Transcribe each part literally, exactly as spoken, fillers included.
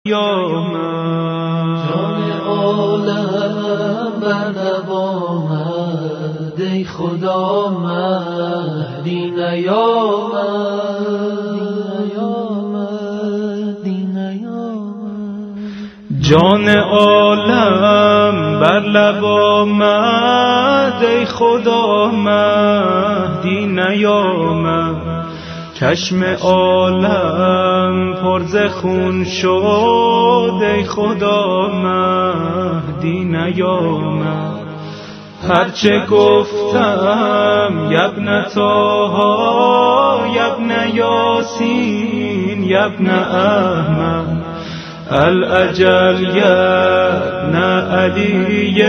جان عالم بر آمد ای خدا مهدی نیامد جان عالم بر لب آمد ای خدا مهدی نیامد چشم عالم پر ز خون شد ای خدا مهدی نیامد هرچه گفتم یبن طاها یبن یاسین یبن احمد الاجل یبن علی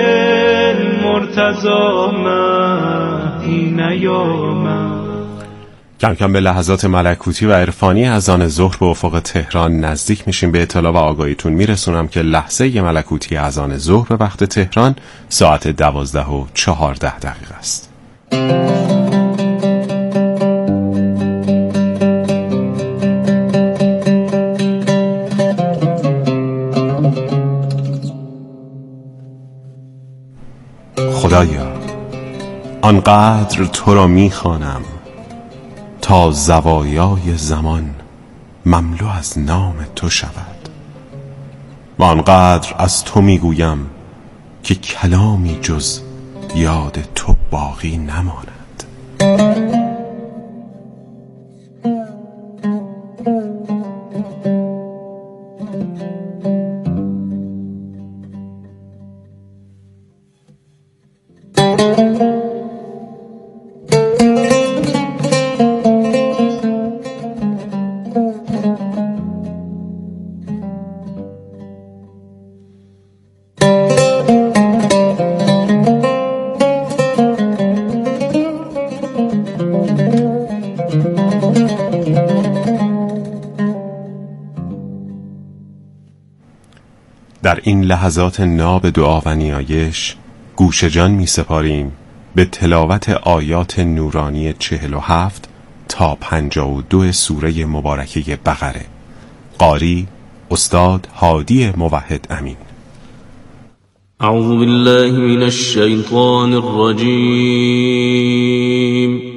مرتضی مهدی نیامد. کم کم به لحظات ملکوتی و عرفانی اذان ظهر به افق تهران نزدیک میشیم. به اطلاع و آگاهیتون میرسونم که لحظه ملکوتی اذان ظهر به وقت تهران ساعت دوازده و چهارده دقیقه است. خدایا آنقدر تو را میخوانم تا زوایای زمان مملو از نام تو شود و آنقدر از تو میگویم که کلامی جز یاد تو باقی نماند. در این لحظات ناب دعا و نیایش گوش جان می سپاریم به تلاوت آیات نورانی چهل و هفت تا پنجاه و دو سوره مبارکه بقره. قاری استاد هادی موحد امین. اعوذ بالله من الشیطان الرجیم.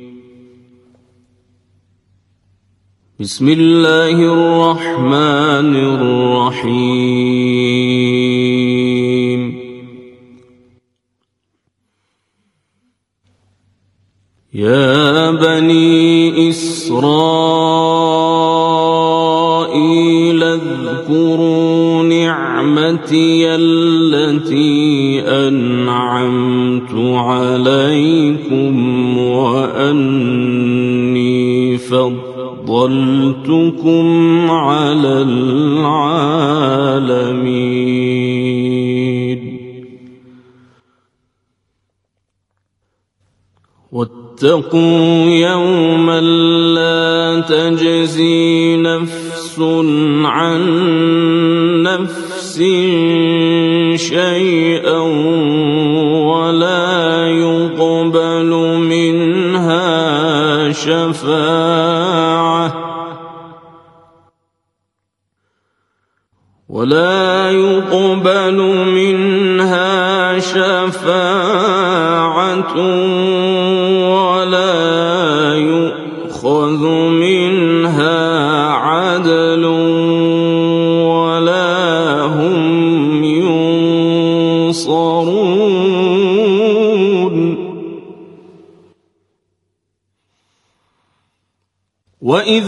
بسم الله الرحمن الرحیم. یا بنی اسرائیل اذکروا نعمتی التي انعمت علیکم وانی فضلتكم على العالمين واتقوا يوما لا تجزي نفس عن نفس شيئا ولا يقبل منها شفاعة ولا يقبل منها شفاعة ولا يؤخذ منها عدل ولا هم ينصرون. وإذ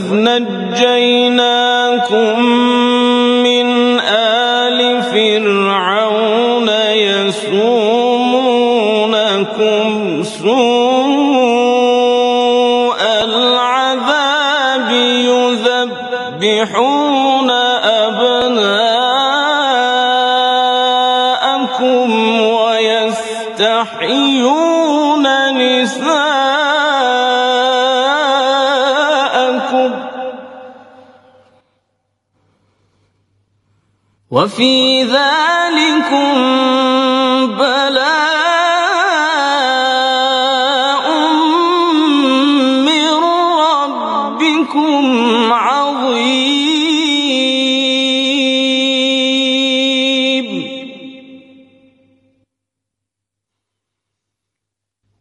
نجيناكم من آل فرعون يسومونكم سوء العذاب يذبحون أبناءكم ويستحيون نساءكم وفي ذلكم بلاء من ربكم عظيم.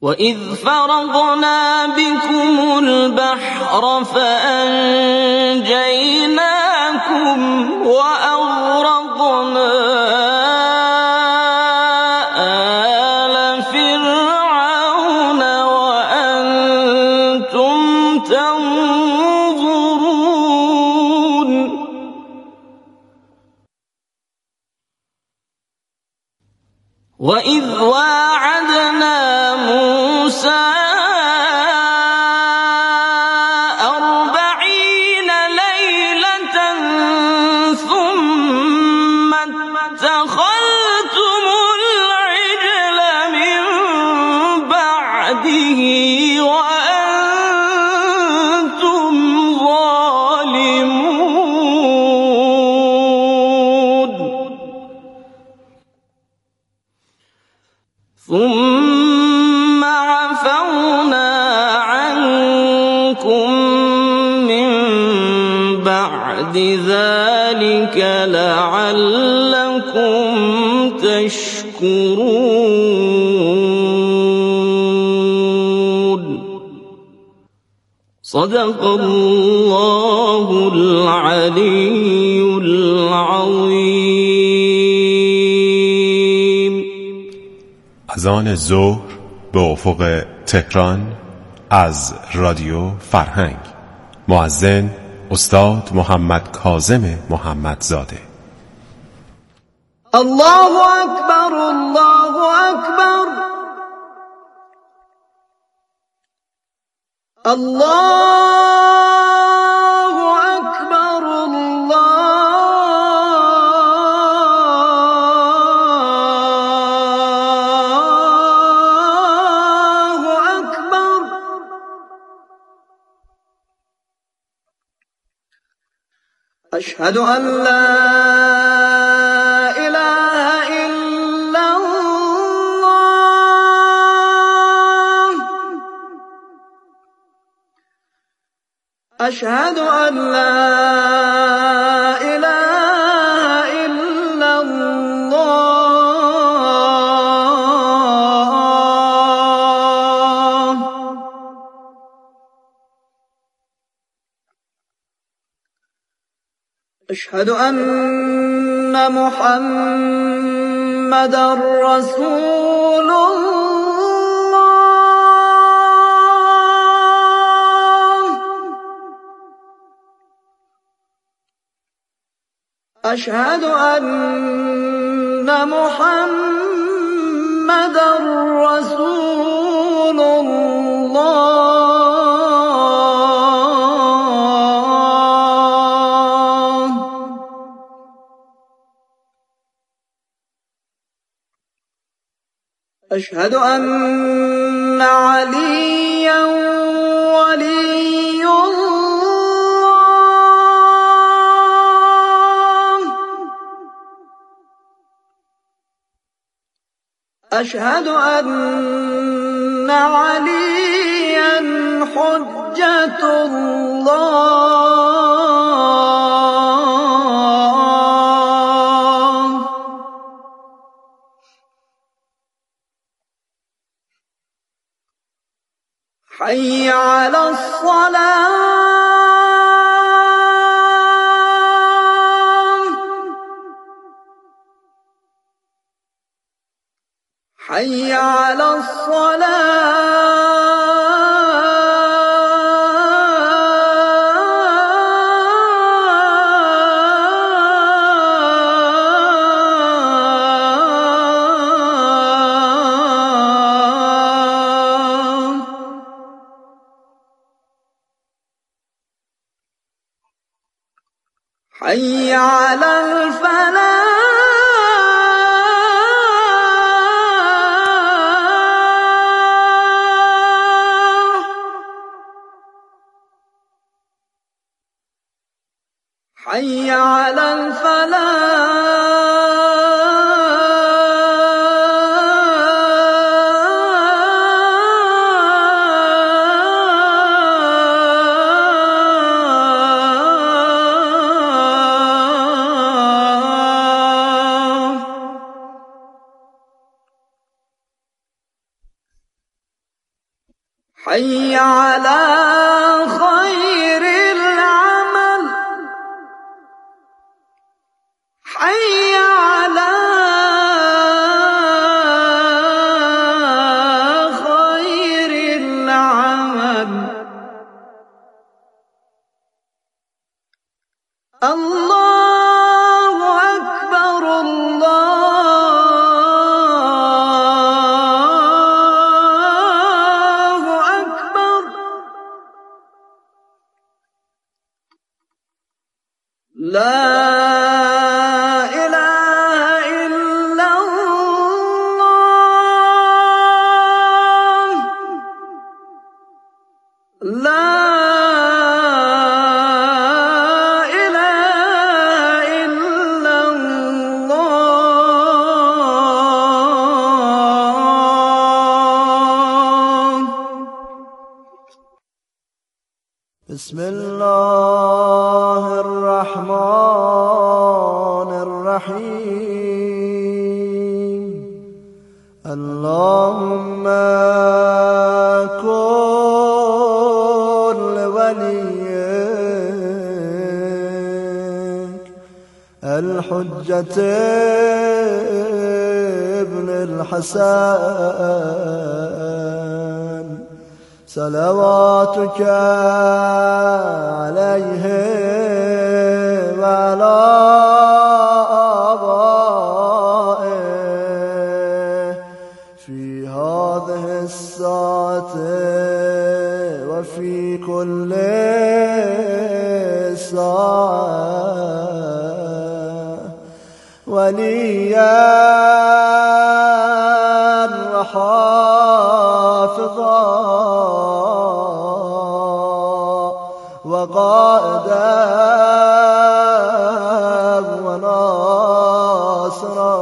وإذ فرضنا بكم البحر فأنجيناكم وأغرقنا آل فرعون وأنتم تنظرون وإذ واعدنا موسى أربعين ليلة ثم اتخذتم العجل من بعده وأنتم ظالمون ثم عفونا عنكم من بعد ذلك لعلكم تشكرون صدق الله العلي العظيم. اذان ظهر به افق تهران از رادیو فرهنگ. مؤذن استاد محمد کاظم محمدزاده. الله اکبر الله اکبر الله اکبر الله اکبر. اشهد ان لا اله الا الله اشهد ان لا اله الا الله. اشهد ان محمدا رسول الله. اشهد ان محمدا رسول الله. أشهد أن عليا ولي الله. أشهد أن عليا حجة الله. حي على الصلاة. حي على الصلاة. حي على الفلاح. حي على الفلاح. حي على خير العمل حي على خير العمل الله أكبر الله أكبر لا إله إلا الله لا بسم الله الرحمن الرحيم اللهم كن لوليك الحجة ابن الحسن صلواتك عليه وعلى آبائه في هذه الساعة وفي كل ساعة وليا وحافظا وقائدا وناصرا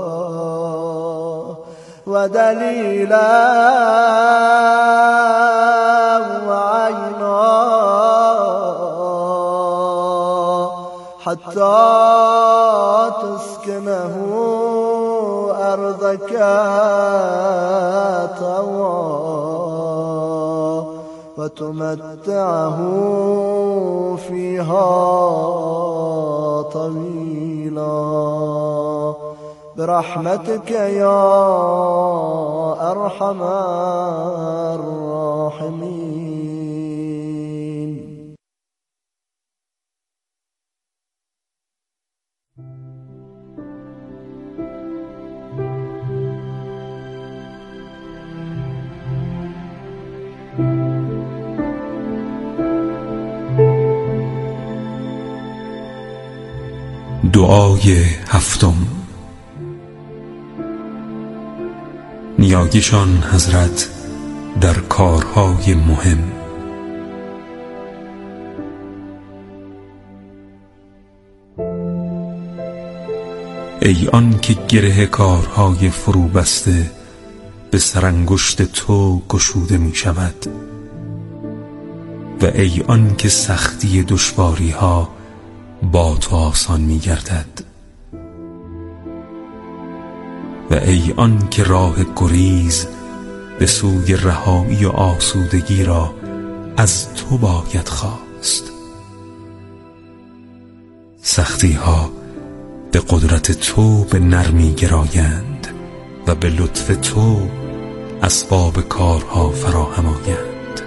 ودليلا وعينا حتى تسكنه أرضك طوعا وتمتعه فيها طويلا برحمتك يا أرحم الراحمين. دعای هفتم. نیایشان حضرت در کارهای مهم. ای آن که گره کارهای فرو بسته به سرانگشت تو گشوده می شود و ای آن که سختی دشواری ها با تو آسان می گردد و ای آن که راه گریز به سوی رهایی و آسودگی را از تو باید خواست. سختی ها به قدرت تو به نرمی گرایند و به لطف تو اسباب کارها فراهم آیند.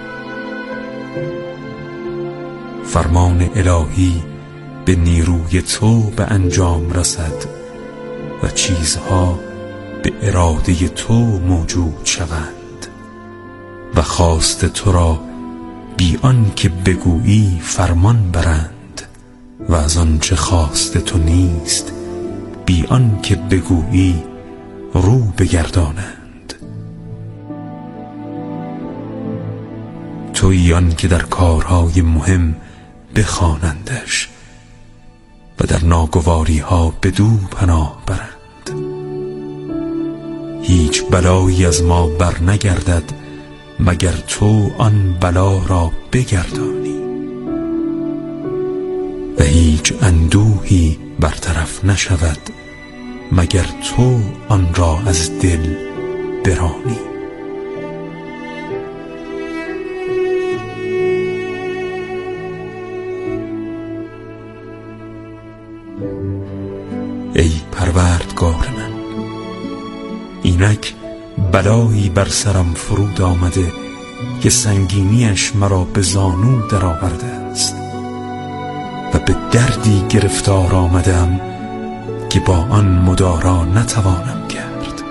فرمان الهی به نیروی تو به انجام رسد و چیزها به اراده تو موجود شوند و خواست تو را بی آن که بگویی فرمان برند و از آنچه خواست تو نیست بی آن که بگویی رو بگردانند. تویی آن که در کارهای مهم بخوانندش و در ناگواری ها بدو پناه برند. هیچ بلایی از ما بر نگردد مگر تو آن بلا را بگردانی و هیچ اندوهی برطرف نشود مگر تو آن را از دل برانی. پروردگار من، اینک بلایی بر سرم فرود آمده که سنگینیش مرا به زانو در آورده است و به دردی گرفتار آمدم که با آن مدارا نتوانم کرد.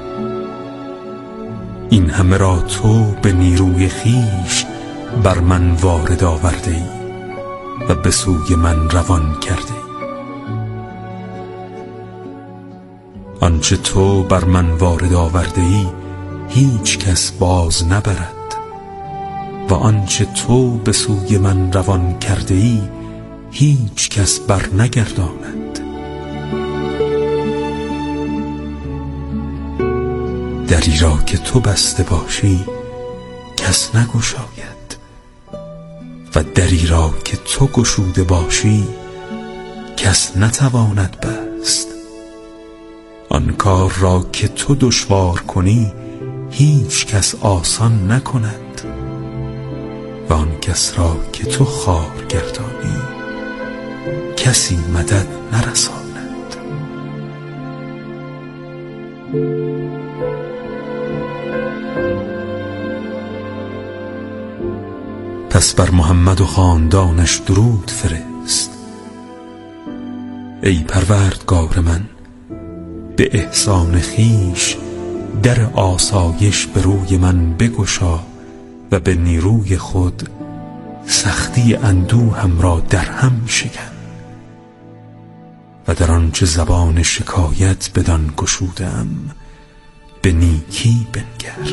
این همه را تو به نیروی خیش بر من وارد آورده ای و به سوی من روان کرده ای. آنچه تو بر من وارد آورده ای هیچ کس باز نبرد و آنچه تو به سوی من روان کرده ای هیچ کس بر نگرداند. دری را که تو بسته باشی کس نگشاید و دری را که تو گشوده باشی کس نتواند بست. آن کار را که تو دشوار کنی هیچ کس آسان نکند و آن کس را که تو خوار گردانی کسی مدد نرساند. پس بر محمد و خاندانش درود فرست. ای پروردگار من، به احسان خیش در آسایش به روی من بگشا و به نیروی خود سختی اندوهم را در هم شکن و در آنچه زبان شکایت بدان گشودم به نیکی بنگر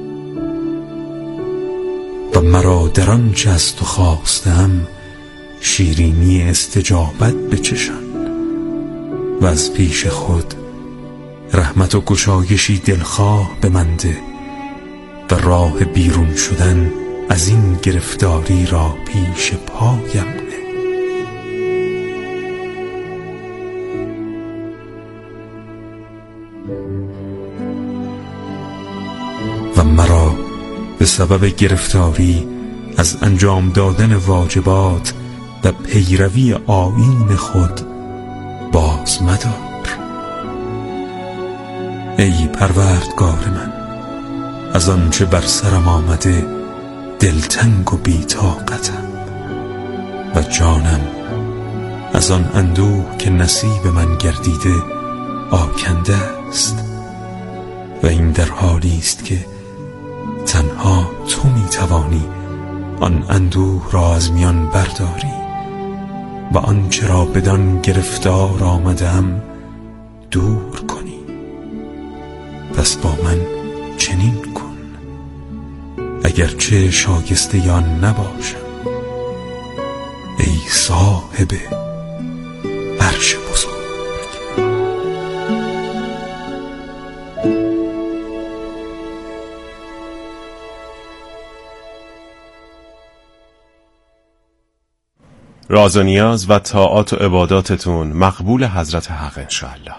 و مرا در آنچه از تو خواستم شیرینی استجابت بچشان و از پیش خود رحمت و گشایشی دلخواه به من ده و راه بیرون شدن از این گرفتاری را پیش پایم نه. و مرا به سبب گرفتاری از انجام دادن واجبات و پیروی آیین خود باز مدار. ای پروردگار من، از آنچه بر سرم آمده دلتنگ و بی‌طاقتم و جانم از آن اندوه که نصیب من گردیده آکنده است و این در حالی است که تنها تو می توانی آن اندوه را از میان برداری و آنچه را بدان گرفتار آمدم دور کنی. پس با من چنین کن اگرچه شایسته آن نباشم، ای صاحب عرش بزرگ. راز و نیاز و طاعات و عباداتتون مقبول حضرت حق انشاءالله.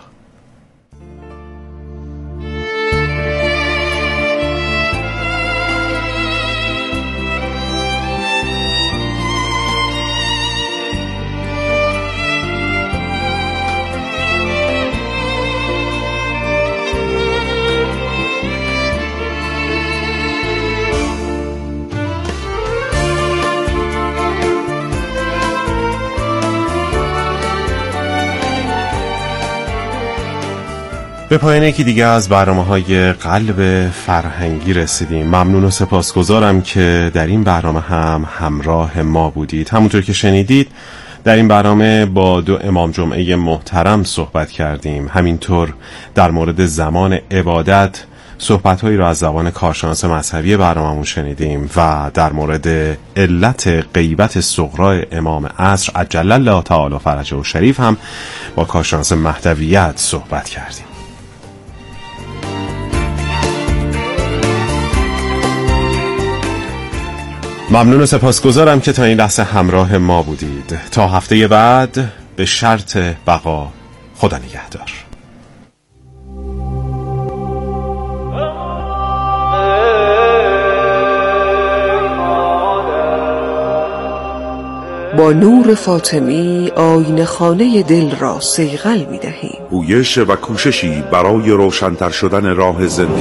به پایان یکی دیگه از برنامه‌های قلب فرهنگی رسیدیم. ممنون و سپاسگزارم که در این برنامه هم همراه ما بودید. همونطور که شنیدید در این برنامه با دو امام جمعه محترم صحبت کردیم. همینطور در مورد زمان عبادت صحبت‌هایی را از زبان کارشناس مذهبی برنامه‌مون شنیدیم و در مورد علت غیبت صغرا امام عصر عجل الله تعالی فرجه و شریف هم با کارشناس مهدویت صحبت کردیم. ممنون و سپاسگزارم که تا این لحظه همراه ما بودید. تا هفته بعد به شرط بقا، خدا نگهدار. با نور فاطمی آینه خانه دل را صیقل می دهیم. پویش و کوششی برای روشن‌تر شدن راه زندگی.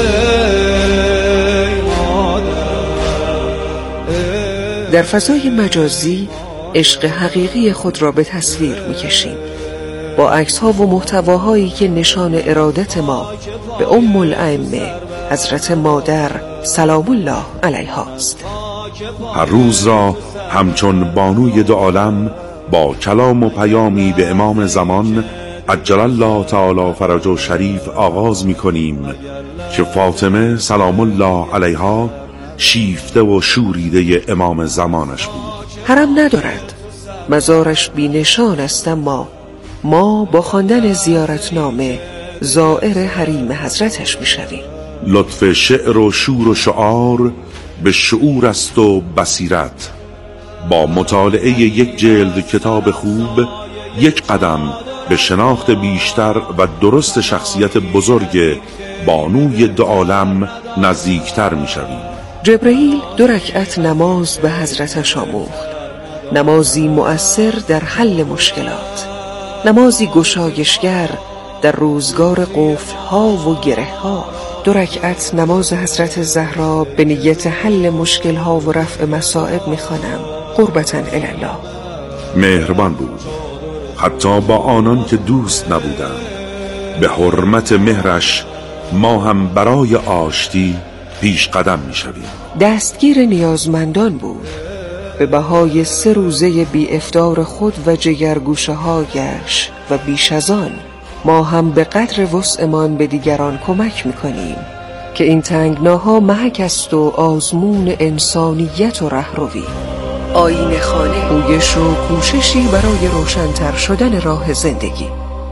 در فضای مجازی عشق حقیقی خود را به تصویر می کشیم با عکس‌ها و محتواهایی که نشان ارادت ما به ام الائمه حضرت مادر سلام الله علیها است. هر روز را همچون بانوی دو عالم با کلام و پیامی به امام زمان عجل الله تعالی فرجه شریف آغاز می کنیم که فاطمه سلام الله علیها شیفته و شوریده امام زمانش بود. حرم ندارد، مزارش بی نشان است، اما ما با خواندن زیارتنامه زائر حریم حضرتش می شویم. لطف شعر و شور و شعار به شعور است و بصیرت. با مطالعه یک جلد کتاب خوب یک قدم به شناخت بیشتر و درست شخصیت بزرگ بانوی دو عالم نزدیکتر می شویم. جبرئیل دو رکعت نماز به حضرتش آموخت، نمازی مؤثر در حل مشکلات، نمازی گشایشگر در روزگار قفل‌ها و گره‌ها. دو رکعت نماز حضرت زهرا به نیت حل مشکل‌ها و رفع مصائب می‌خوانم قربتاً الی الله. مهربان بود حتی با آنان که دوست نبودند. به حرمت مهرش ما هم برای آشتی پیش قدم می‌شویم. دستگیر نیازمندان بود، به بهای سه روزه بی افطار خود و جگرگوشه‌هایش و بیش از آن ما هم به قدر وسعمان به دیگران کمک میکنیم که این تنگناها محک است و آزمون انسانیت و رهروی. آینه خانه، پویش و کوششی برای روشن‌تر شدن راه زندگی.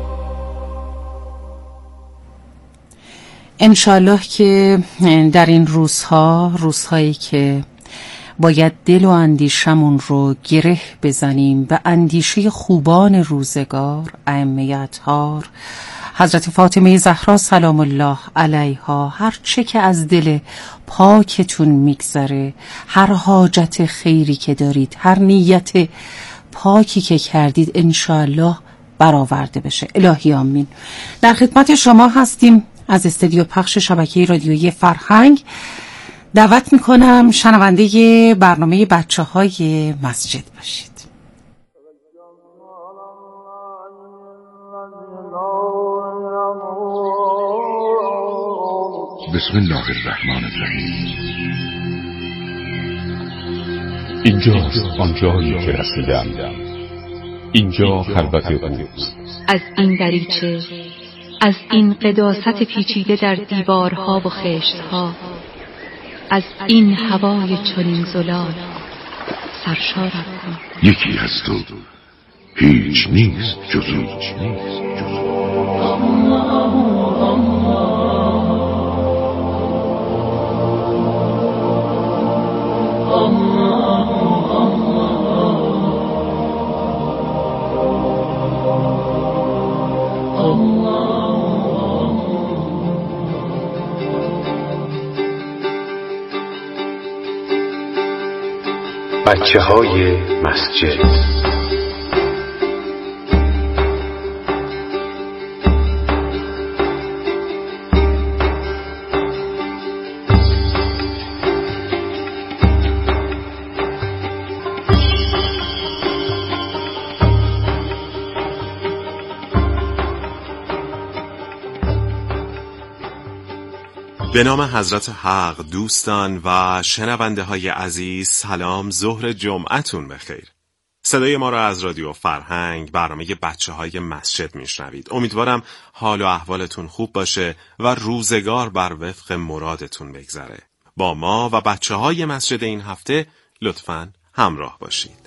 انشالله که در این روزها روزهایی که باید دل و اندیشمون رو گره بزنیم به اندیشه خوبان روزگار، ائمه اطهار، حضرت فاطمه زهرا سلام الله علیها، هر چه که از دل پاکتون میگذره، هر حاجت خیری که دارید، هر نیت پاکی که کردید انشالله برآورده بشه. الهی آمین. در خدمت شما هستیم از استودیو پخش شبکه رادیویی فرهنگ. دعوت میکنم شنونده برنامه بچه های مسجد باشید. بسم الله الرحمن الرحیم. اینجاست آنجایی که رسیدم، اینجا خلوت اوست. از این دریچه، از این قداست پیچیده در دیوارها و خشتها، از این هوای چنین زلال سرشارم کن. یکی هست و هیچ نیست جز او. بچه های مسجد. به نام حضرت حق. دوستان و شنونده های عزیز، سلام، ظهر جمعتون بخیر. صدای ما را از رادیو فرهنگ برنامه بچه های مسجد میشنوید. امیدوارم حال و احوالتون خوب باشه و روزگار بر وفق مرادتون بگذره. با ما و بچه های مسجد این هفته لطفاً همراه باشید.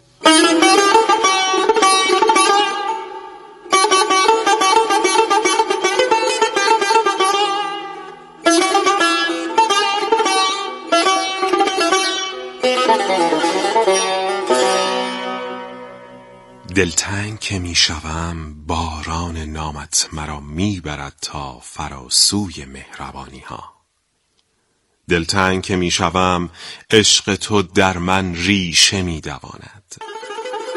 دلتنگ که می شوم باران نامت مرا می برد تا فراسوی مهربانی ها. دلتنگ که می شوم عشق تو در من ریشه می دواند.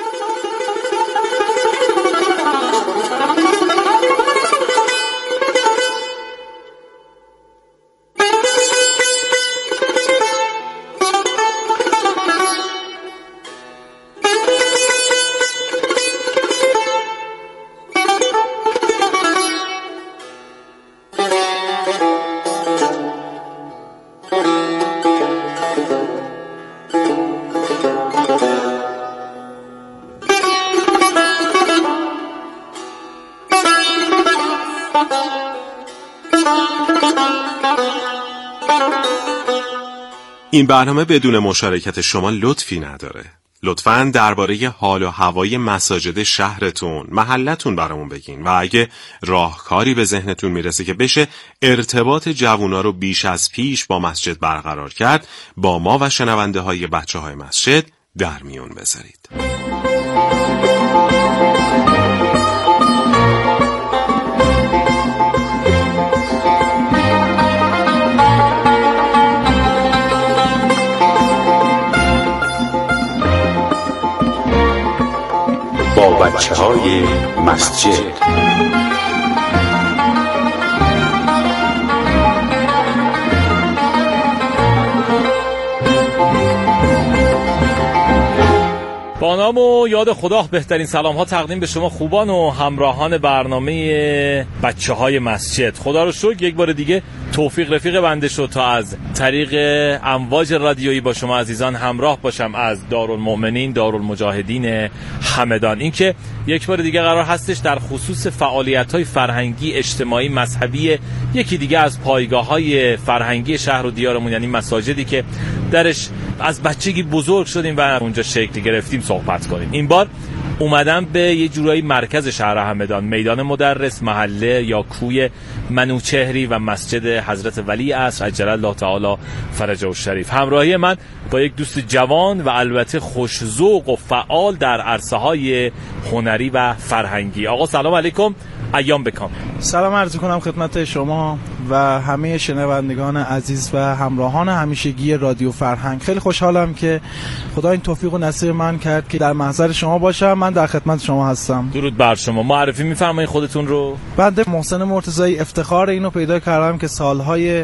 این برنامه بدون مشارکت شما لطفی نداره. لطفاً درباره حال و هوای مساجد شهرتون، محلتون برامون بگین و اگه راهکاری به ذهنتون میرسه که بشه ارتباط جوونا رو بیش از پیش با مسجد برقرار کرد، با ما و شنونده های بچه های مسجد در میون بذارید. با بچه های مسجد. با نام و یاد خدا بهترین سلام ها تقدیم به شما خوبان و همراهان برنامه بچه های مسجد. خدا رو شکر یک بار دیگه توفیق رفیق بنده شد تا از طریق امواج رادیویی با شما عزیزان همراه باشم از دارالمؤمنین دارالمجاهدین همدان. این که یک بار دیگه قرار هستش در خصوص فعالیت‌های فرهنگی، اجتماعی، مذهبی یکی دیگه از پایگاه‌های فرهنگی شهر و دیارمون، یعنی مساجدی که درش از بچگی بزرگ شدیم و اونجا شکل گرفتیم، صحبت کنیم. این بار اومدم به یه جورایی مرکز شهر همدان، میدان مدرس، محله یا کوی منوچهری و مسجد حضرت ولی عصر عجل الله تعالی فرجه الشریف. همراهی من با یک دوست جوان و البته خوش‌ذوق و فعال در عرصه‌های هنری و فرهنگی. آقا سلام علیکم، ایام بکام. سلام عرض کنم خدمت شما و همه شنوندگان عزیز و همراهان همیشگی رادیو فرهنگ. خیلی خوشحالم که خدا این توفیق و نصیب من کرد که در محضر شما باشم. من در خدمت شما هستم. درود بر شما. معرفی می‌فرمایید خودتون رو؟ بنده محسن مرتضایی افتخار اینو پیدا کردم که سالهای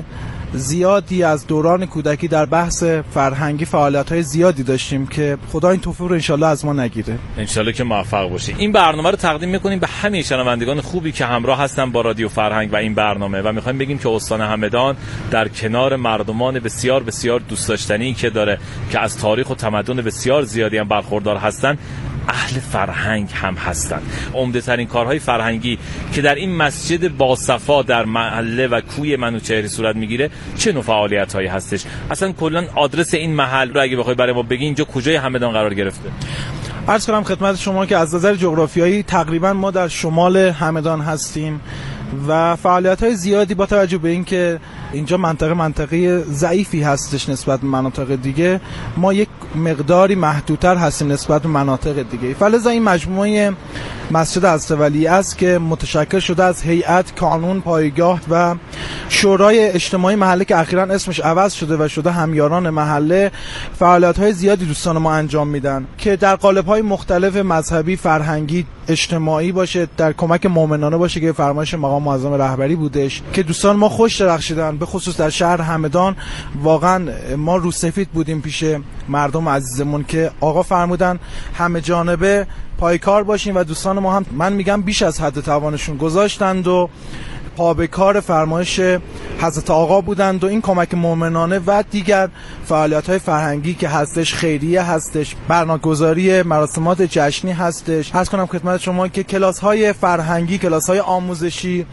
زیادی از دوران کودکی در بحث فرهنگی فعالیت‌های زیادی داشتیم که خدا این توفیق رو انشالله از ما نگیره. انشالله که موفق باشید. این برنامه رو تقدیم می‌کنیم به همه شنوندگان خوبی که همراه هستن با رادیو فرهنگ و این برنامه و می‌خوایم بگیم که استان همدان در کنار مردمان بسیار بسیار دوست داشتنی که داره که از تاریخ و تمدن بسیار زیادی هم برخوردار هستن، اهل فرهنگ هم هستند. عمده ترین کارهای فرهنگی که در این مسجد باصفا در محله و کوی منوچهری صورت میگیره چه نوع فعالیت‌هایی هستش؟ اصلا کلا آدرس این محل رو اگه بخوای برای ما بگی اینجا کجای همدان قرار گرفته؟ عرض کنم خدمت شما که از نظر جغرافیایی تقریبا ما در شمال همدان هستیم و فعالیت‌های زیادی با توجه به اینکه اینجا منطقه منطقه ضعیفی هستش نسبت به مناطق دیگه، ما یک مقداری محدودتر هستیم نسبت به مناطق دیگه. فلذا این مجموعه مسجد حضرت ولی است که متشکل شده از هیئت، کانون، پایگاه و شورای اجتماعی محله که اخیراً اسمش عوض شده و شده همیاران محله، فعالیت‌های زیادی دوستان ما انجام میدن که در قالب‌های مختلف مذهبی، فرهنگی، اجتماعی باشه، در کمک مؤمنانه باشه که فرمایش مقام معظم رهبری بودش که دوستان ما خوش درخشیدن. به خصوص در شهر همدان واقعا ما رو سفید بودیم پیش مردم عزیزمون که آقا فرمودن همه جانبه پایکار باشیم و دوستان ما هم من میگم بیش از حد توانشون گذاشتند و پا به کار فرمایش حضرت آقا بودند و این کمک مؤمنانه و دیگر فعالیت‌های فرهنگی که هستش، خیریه هستش، برنامه‌گذاری مراسمات جشنی هستش. عرض کنم خدمت شما که کلاس‌های فرهنگی، کلاس‌های آموزشی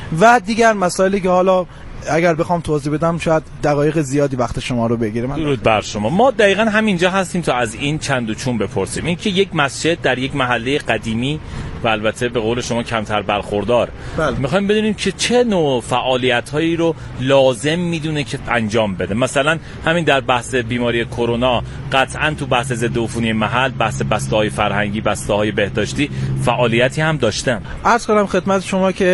و دیگر مسائلی که حالا اگر بخوام توضیح بدم شاید دقایق زیادی وقت شما رو بگیره. من درود بر شما. ما دقیقاً همینجا هستیم تا از این چند و چون بپرسیم. این که یک مسجد در یک محله قدیمی و البته به قول شما کمتر برخوردار، میخوایم بدونیم که چه نوع فعالیت‌هایی رو لازم میدونه که انجام بده. مثلا همین در بحث بیماری کرونا قطعاً تو بحث ضد عفونی محل، بحث بسته‌های فرهنگی، بسته‌های بهداشتی فعالیتی هم داشتم. عرض کنم خدمت شما که